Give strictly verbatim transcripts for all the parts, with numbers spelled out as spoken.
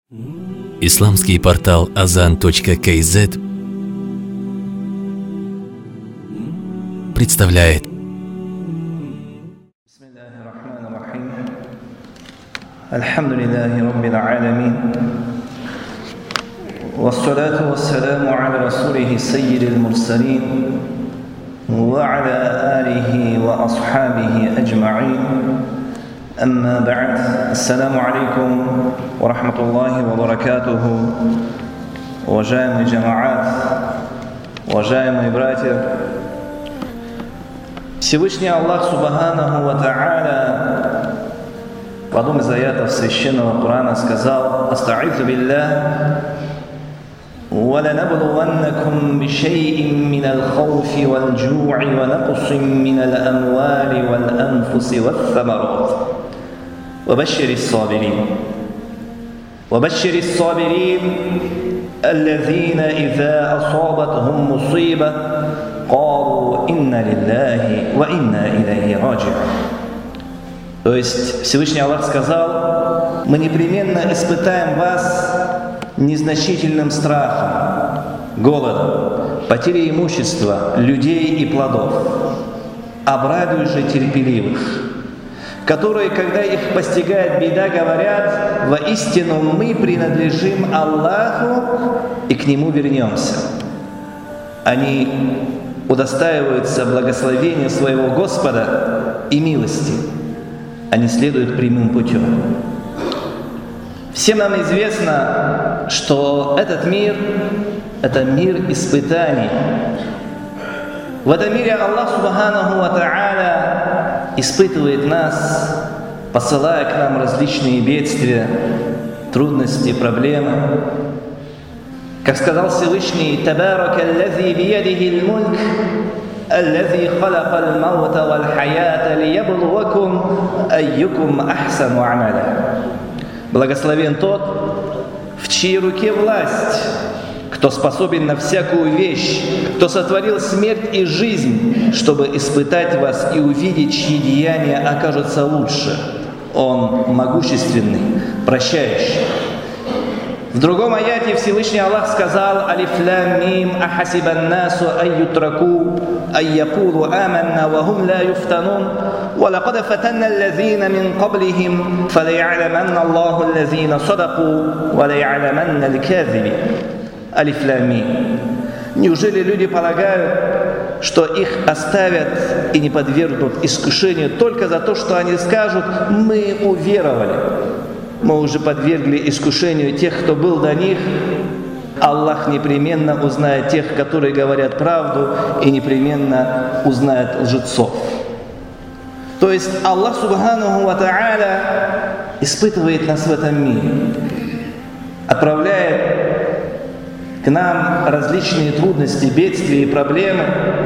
Исламский портал азан точка кей зет представляет. Альхамдулиллахи раббил алямин. Вассалату вассаляму аля расулихи саййидил мурсалин ва аля алихи ва асхабихи аджмаин. Амма ба'д. Ассаламу алейкум ва рахматуллахи ва баракатуху. Уважаемый джамаат, уважаемые братья, Всевышний Аллах Субханаху ва Та'аля в одном из аятов Священного Корана сказал: «Аста'идзу биллах, ва ланаблуваннакум бишай'ин минал хауфи вал джу'и ва нақсин минал амвали вал анфуси ват самарат. Ва башширис сабирин. Ва башширис сабирин, аллазина иза асабатхум мусиба, قالوا إنا لله وإنا إليه راجعون». То есть Всевышний Аллах сказал: мы непременно испытаем вас незначительным страхом, голодом, потерей имущества, людей и плодов. Обрадуй же терпеливых, которые, когда их постигает беда, говорят: воистину мы принадлежим Аллаху и к Нему вернемся. Они удостаиваются благословения своего Господа и милости. Они следуют прямым путем. Всем нам известно, что этот мир – это мир испытаний. В этом мире Аллах Субханаху ва Та'аля испытывает нас, посылая к нам различные бедствия, трудности, проблемы. Как сказал Всевышний: «Табарака аллази биядихи аль-мульк, аллази халака аль-маута валь-хаята лияблувакум айюкум ахсану амаля». Благословен тот, в чьей руке власть, кто способен на всякую вещь, кто сотворил смерть и жизнь, чтобы испытать вас и увидеть, чьи деяния окажутся лучше. Он могущественный, прощающий. В другом аяте Всевышний Аллах сказал: «Алиф лам мим, ахасибан насу ай ютраку, ай якулу аманна, ва хум ла юфтанун, ва лакад фатанна аллазина мин каблихим, фалая'ламанна Аллаху аллазина садаку, ва лая'ламанна аль-казибин». Алиф лам мим. Неужели люди полагают, что их оставят и не подвергнут искушению только за то, что они скажут: мы уверовали? Мы уже подвергли искушению тех, кто был до них. Аллах непременно узнает тех, которые говорят правду, и непременно узнает лжецов. То есть Аллах Субханаху ва Та'аля испытывает нас в этом мире, отправляет к нам различные трудности, бедствия и проблемы.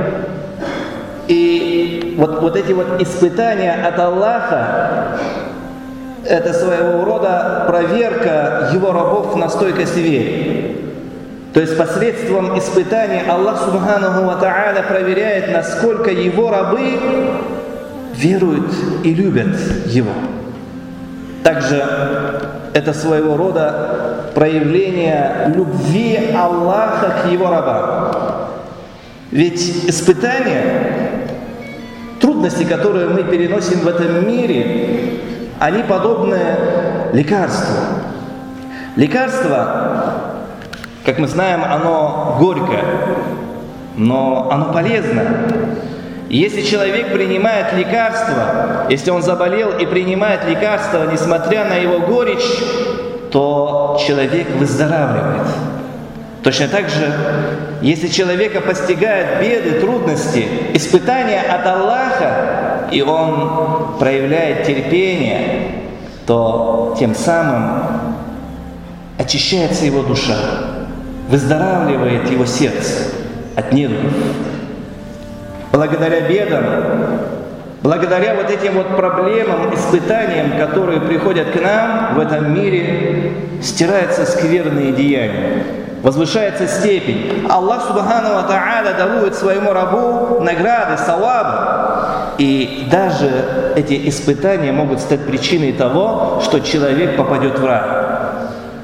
И вот, вот эти вот испытания от Аллаха — это своего рода проверка Его рабов на стойкость веры. То есть посредством испытаний Аллах Субханаху ва Та'аля проверяет, насколько Его рабы веруют и любят Его. Также это своего рода проявление любви Аллаха к Его рабам. Ведь испытания, трудности, которые мы переносим в этом мире, они подобны лекарству. Лекарство, как мы знаем, оно горькое, но оно полезно. И если человек принимает лекарство, если он заболел и принимает лекарство, несмотря на его горечь, то человек выздоравливает. Точно так же, если человека постигают беды, трудности, испытания от Аллаха, и он проявляет терпение, то тем самым очищается его душа, выздоравливает его сердце от недугов. Благодаря бедам, благодаря вот этим вот проблемам, испытаниям, которые приходят к нам в этом мире, стираются скверные деяния, возвышается степень. Аллах Субхану ва Та'аля дарует своему рабу награды, савабы. И даже эти испытания могут стать причиной того, что человек попадет в рай.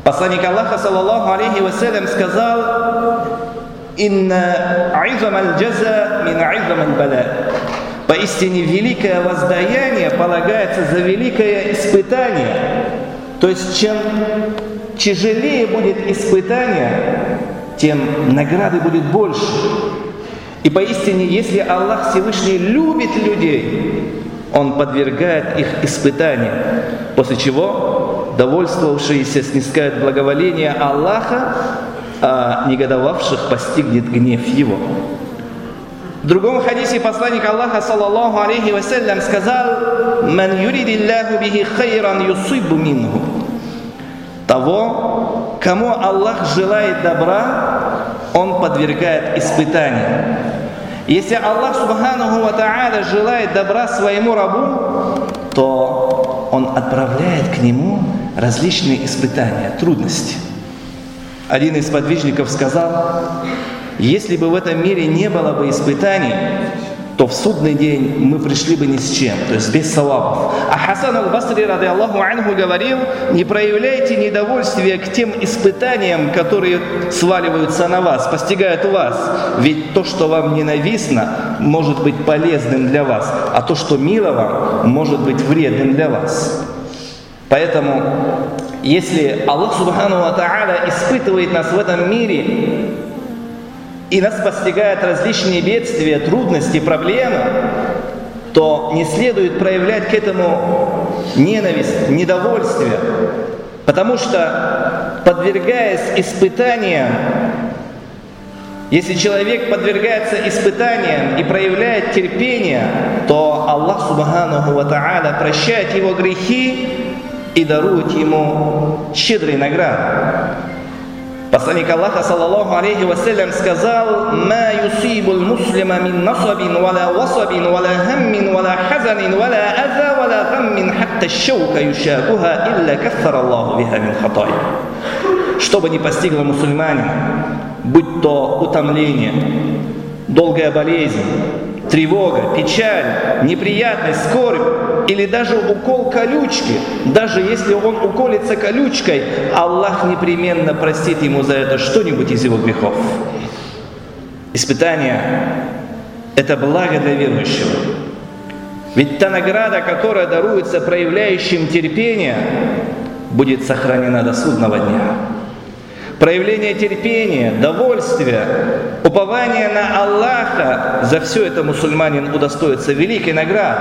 Посланник Аллаха, саллаллаху алейхи вассалям, сказал: «Инна айзам аль-джаза мин айзам аль-бала». Поистине великое воздаяние полагается за великое испытание. То есть чем тяжелее будет испытание, тем награды будет больше. И поистине, если Аллах Всевышний любит людей, Он подвергает их испытаниям, после чего довольствовавшиеся снискают благоволение Аллаха, а негодовавших постигнет гнев Его. В другом хадисе посланник Аллаха, саллаллаху алейхи вассалям, сказал: «Ман юридиллаху бихи хайран юсибу минху». Того, кому Аллах желает добра, Он подвергает испытаниям. Если Аллах субханаху ва тааля желает добра своему рабу, то Он отправляет к нему различные испытания, трудности. Один из подвижников сказал: если бы в этом мире не было бы испытаний, то в судный день мы пришли бы ни с чем, то есть без савабов. А Хасан аль-Басри, ради Аллаху анху, говорил: не проявляйте недовольствия к тем испытаниям, которые сваливаются на вас, постигают вас. Ведь то, что вам ненавистно, может быть полезным для вас, а то, что мило вам, может быть вредным для вас. Поэтому, если Аллах субхану ва тааля испытывает нас в этом мире, и нас постигают различные бедствия, трудности, проблемы, то не следует проявлять к этому ненависть, недовольствие, потому что, подвергаясь испытаниям, если человек подвергается испытаниям и проявляет терпение, то Аллах субханаху ва тааля прощает его грехи и дарует ему щедрые награды. Посланник Аллаха, саллаллаху алейхи вассалям, сказал: «Ма юсибул муслима мин насабин, вала васабин, вала хаммин, вала хазанин, вала аза, вала гаммин, хатта шаука юшакуха, илля каффар Аллаху биха мин хатая». Что бы ни постигло мусульманина, будь то утомление, долгая болезнь, тревога, печаль, неприятность, скорбь или даже укол колючки, даже если он уколется колючкой, Аллах непременно простит ему за это что-нибудь из его грехов. Испытание – это благо для верующего. Ведь та награда, которая даруется проявляющим терпение, будет сохранена до судного дня. Проявление терпения, довольствия, упования на Аллаха, за все это мусульманин удостоится великой награды.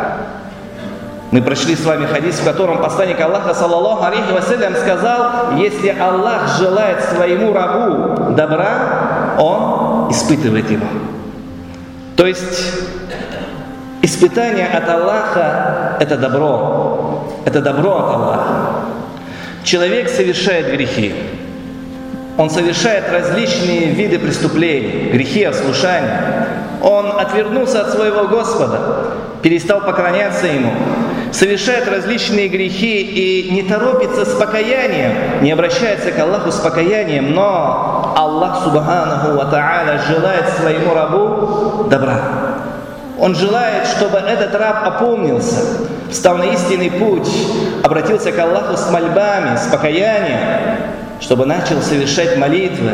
Мы прошли с вами хадис, в котором посланник Аллаха, саллаллаху алейхи вассалям, сказал: если Аллах желает своему рабу добра, Он испытывает его. То есть испытание от Аллаха – это добро, это добро от Аллаха. Человек совершает грехи. Он совершает различные виды преступлений, грехи, ослушания. Он отвернулся от своего Господа, перестал поклоняться Ему, совершает различные грехи и не торопится с покаянием, не обращается к Аллаху с покаянием, но Аллах субханаху ва тааля желает своему рабу добра. Он желает, чтобы этот раб опомнился, встал на истинный путь, обратился к Аллаху с мольбами, с покаянием, чтобы начал совершать молитвы.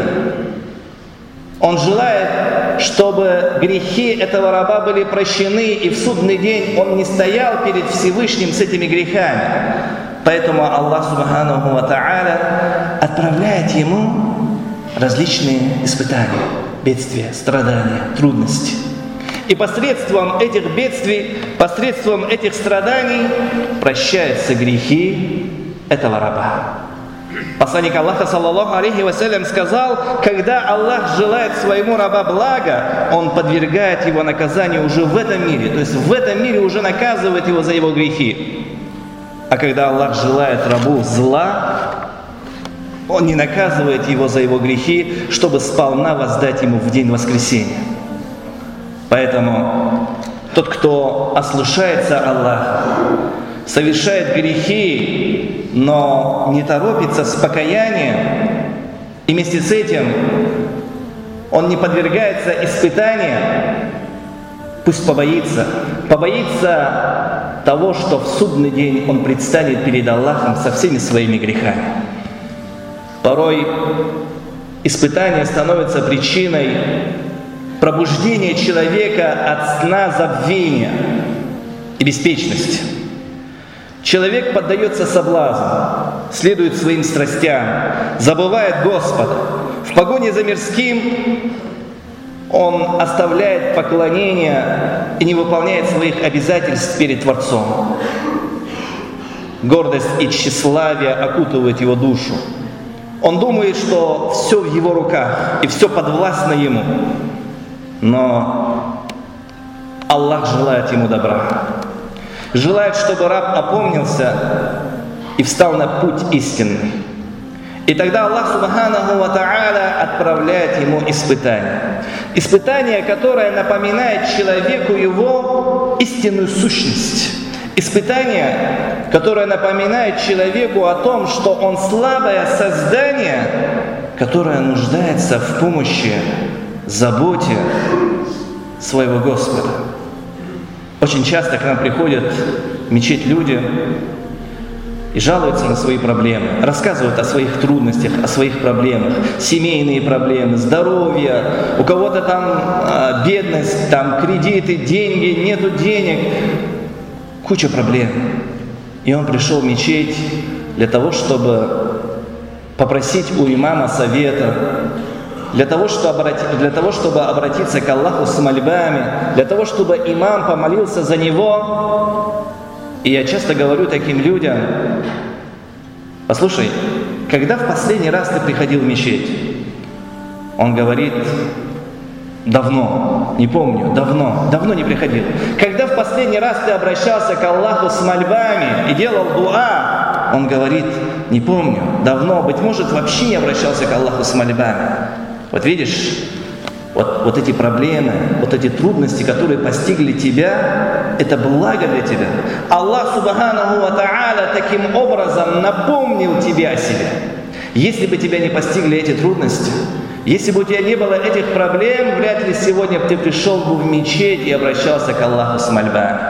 Он желает, чтобы грехи этого раба были прощены, и в судный день он не стоял перед Всевышним с этими грехами. Поэтому Аллах субханаху ва тааля отправляет ему различные испытания, бедствия, страдания, трудности. И посредством этих бедствий, посредством этих страданий прощаются грехи этого раба. Посланник Аллаха, саллаллаху алейхи вассалям, сказал: когда Аллах желает своему раба блага, Он подвергает его наказанию уже в этом мире. То есть в этом мире уже наказывает его за его грехи. А когда Аллах желает рабу зла, Он не наказывает его за его грехи, чтобы сполна воздать ему в день воскресения. Поэтому тот, кто ослушается Аллаха, совершает грехи, но не торопится с покаянием, и вместе с этим он не подвергается испытаниям, пусть побоится, побоится того, что в судный день он предстанет перед Аллахом со всеми своими грехами. Порой испытание становится причиной пробуждения человека от сна забвения и беспечности. Человек поддается соблазну, следует своим страстям, забывает Господа. В погоне за мирским он оставляет поклонение и не выполняет своих обязательств перед Творцом. Гордость и тщеславие окутывают его душу. Он думает, что все в его руках и все подвластно ему. Но Аллах желает ему добра. Желает, чтобы раб опомнился и встал на путь истинный. И тогда Аллах Субханаху ва Тааля отправляет ему испытание. Испытание, которое напоминает человеку его истинную сущность. Испытание, которое напоминает человеку о том, что он слабое создание, которое нуждается в помощи, заботе своего Господа. Очень часто к нам приходят в мечеть люди и жалуются на свои проблемы, рассказывают о своих трудностях, о своих проблемах, семейные проблемы, здоровье, у кого-то там а, бедность, там кредиты, деньги, нету денег, куча проблем. И он пришел в мечеть для того, чтобы попросить у имама совета, для того, чтобы обрати, для того, чтобы обратиться к Аллаху с мольбами, для того, чтобы имам помолился за него. И я часто говорю таким людям: послушай, когда в последний раз ты приходил в мечеть? Он говорит: давно, не помню, давно, давно не приходил. Когда в последний раз ты обращался к Аллаху с мольбами и делал дуа? Он говорит: не помню, давно, быть может, вообще не обращался к Аллаху с мольбами. Вот видишь, вот, вот эти проблемы, вот эти трудности, которые постигли тебя, это благо для тебя. Аллах Субханаху ва Тааля таким образом напомнил тебе о себе. Если бы тебя не постигли эти трудности, если бы у тебя не было этих проблем, вряд ли сегодня ты пришел бы в мечеть и обращался к Аллаху с мольбами.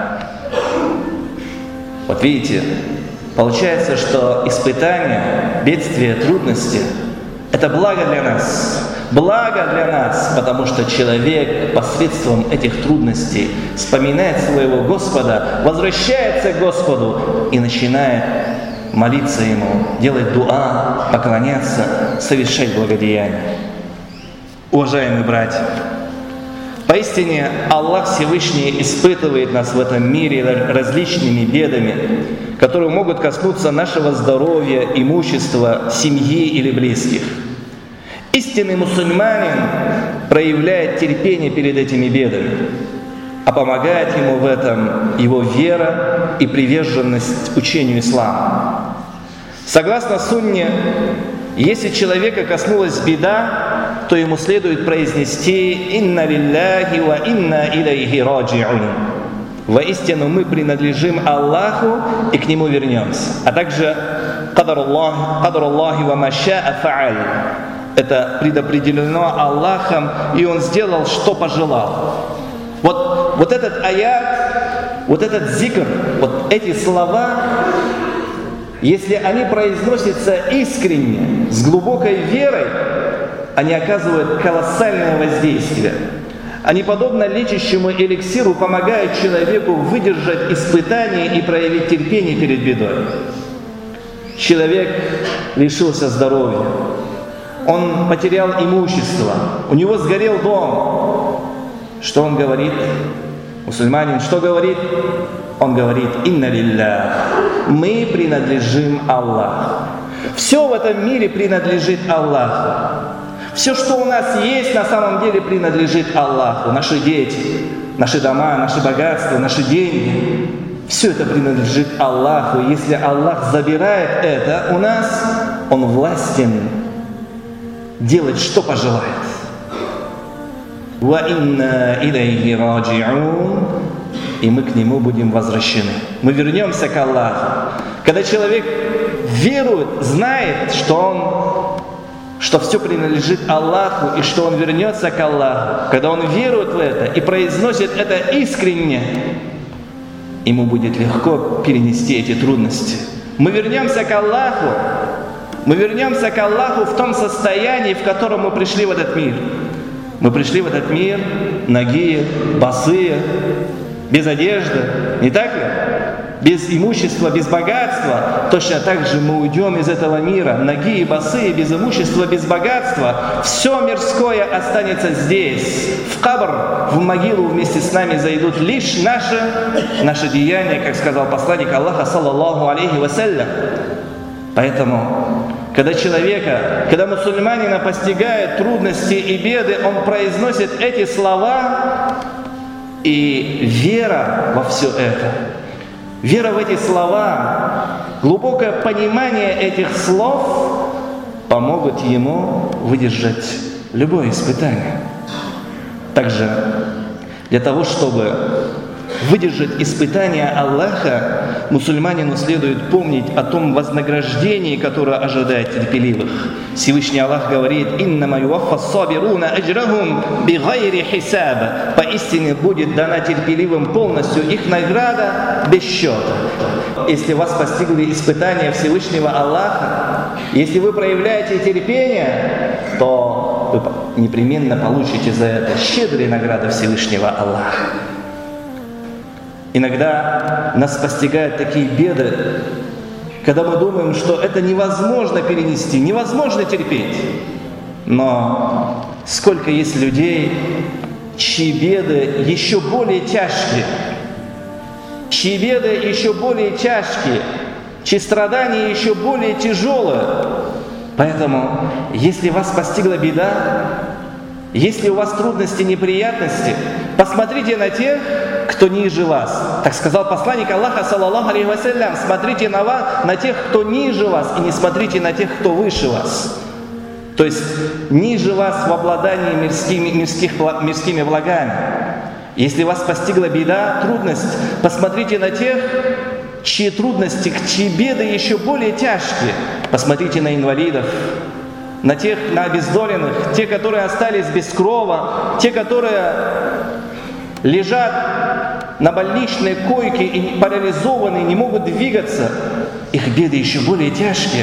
Вот видите, получается, что испытания, бедствия, трудности – это благо для нас. Благо для нас, потому что человек посредством этих трудностей вспоминает своего Господа, возвращается к Господу и начинает молиться Ему, делать дуа, поклоняться, совершать благодеяния. Уважаемые братья, поистине Аллах Всевышний испытывает нас в этом мире различными бедами, которые могут коснуться нашего здоровья, имущества, семьи или близких. Истинный мусульманин проявляет терпение перед этими бедами, а помогает ему в этом его вера и приверженность учению ислама. Согласно сунне, если человека коснулась беда, то ему следует произнести «Инна лилляхи ва инна илайхи раджи'ун». Воистину мы принадлежим Аллаху и к Нему вернемся. А также «Кадар Аллахи ва ма ша'a фа'аль». Это предопределено Аллахом, и Он сделал, что пожелал. Вот, вот этот аят, вот этот зикр, вот эти слова, если они произносятся искренне, с глубокой верой, они оказывают колоссальное воздействие. Они, подобно лечащему эликсиру, помогают человеку выдержать испытания и проявить терпение перед бедой. Человек лишился здоровья. Он потерял имущество, у него сгорел дом. Что он говорит? Мусульманин что говорит? Он говорит: «Инна лиллях». Мы принадлежим Аллаху. Все в этом мире принадлежит Аллаху. Все, что у нас есть, на самом деле принадлежит Аллаху. Наши дети, наши дома, наши богатства, наши деньги. Все это принадлежит Аллаху. Если Аллах забирает это у нас, Он властен делать, что пожелает. «Ва инна илайхи раджи'ун», и мы к Нему будем возвращены. Мы вернемся к Аллаху. Когда человек верует, знает, что он, что все принадлежит Аллаху и что он вернется к Аллаху, когда он верует в это и произносит это искренне, ему будет легко перенести эти трудности. Мы вернемся к Аллаху, Мы вернемся к Аллаху в том состоянии, в котором мы пришли в этот мир. Мы пришли в этот мир нагие, босые, без одежды, не так ли? Без имущества, без богатства. Точно так же мы уйдем из этого мира, нагие, босые, без имущества, без богатства. Все мирское останется здесь. В кабр, в могилу вместе с нами зайдут лишь наши, наши деяния, как сказал посланник Аллаха, саллаллаху алейхи вассалям. Поэтому, когда человека, когда мусульманина постигают трудности и беды, он произносит эти слова, и вера во все это, вера в эти слова, глубокое понимание этих слов помогут ему выдержать любое испытание. Также для того, чтобы выдержать испытания Аллаха, мусульманину следует помнить о том вознаграждении, которое ожидает терпеливых. Всевышний Аллах говорит: «Иннама юваффа ссабируна аджрахум бигайри хисаба». Поистине будет дана терпеливым полностью их награда без счета. Если вас постигли испытания Всевышнего Аллаха, если вы проявляете терпение, то вы непременно получите за это щедрые награды Всевышнего Аллаха. Иногда нас постигают такие беды, когда мы думаем, что это невозможно перенести, невозможно терпеть. Но сколько есть людей, чьи беды еще более тяжкие, чьи беды еще более тяжкие, чьи страдания еще более тяжелые. Поэтому, если вас постигла беда, если у вас трудности, неприятности, посмотрите на тех, кто ниже вас. Так сказал посланник Аллаха, саллаллаху алейхи вассалям: смотрите на вас, на тех, кто ниже вас, и не смотрите на тех, кто выше вас. То есть ниже вас в обладании мирскими, мирских, мирскими благами. Если вас постигла беда, трудность, посмотрите на тех, чьи трудности, чьи беды еще более тяжкие. Посмотрите на инвалидов, на тех, на обездоленных, те, которые остались без крова, те, которые лежат на больничной койке и парализованы, не могут двигаться. Их беды еще более тяжкие.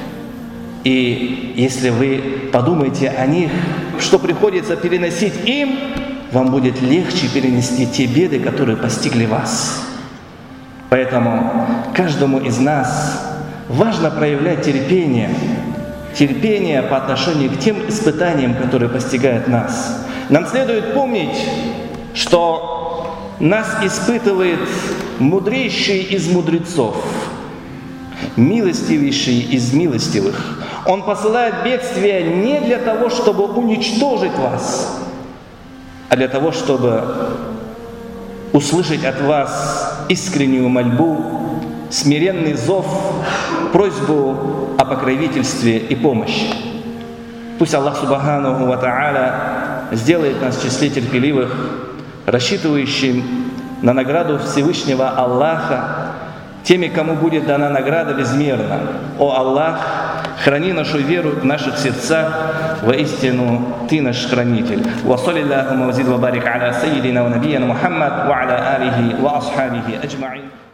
И если вы подумаете о них, что приходится переносить им, вам будет легче перенести те беды, которые постигли вас. Поэтому каждому из нас важно проявлять терпение. Терпение по отношению к тем испытаниям, которые постигают нас. Нам следует помнить, что нас испытывает мудрейший из мудрецов, милостивейший из милостивых. Он посылает бедствия не для того, чтобы уничтожить вас, а для того, чтобы услышать от вас искреннюю мольбу, смиренный зов, просьбу о покровительстве и помощи. Пусть Аллах Субханаху ва Тааля сделает нас в числе терпеливых, рассчитывающим на награду Всевышнего Аллаха, теми, кому будет дана награда безмерно. О Аллах, храни нашу веру в наших сердцах, воистину Ты наш хранитель. Ва саллиллаху ва зид ва барик аля сайидина ва набияна Мухаммад ва аля алихи ва асхабихи аджмаин.